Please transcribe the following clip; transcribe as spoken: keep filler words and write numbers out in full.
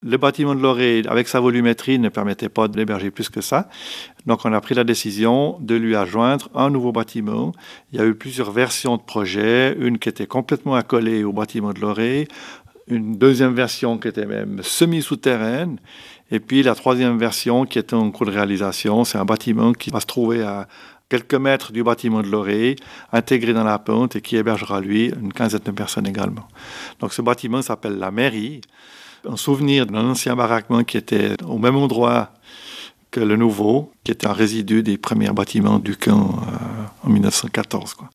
Le bâtiment de Lorée, avec sa volumétrie, ne permettait pas d'héberger plus que ça. Donc, on a pris la décision de lui adjoindre un nouveau bâtiment. Il y a eu plusieurs versions de projet. Une qui était complètement accolée au bâtiment de Lorée. Une deuxième version qui était même semi-souterraine. Et puis, la troisième version qui est en cours de réalisation. C'est un bâtiment qui va se trouver à quelques mètres du bâtiment de Lorée, intégré dans la pente et qui hébergera, lui, une quinzaine de personnes également. Donc, ce bâtiment s'appelle la mairie. Un souvenir d'un ancien baraquement qui était au même endroit que le nouveau, qui était un résidu des premiers bâtiments du camp euh, en mille neuf cent quatorze, quoi.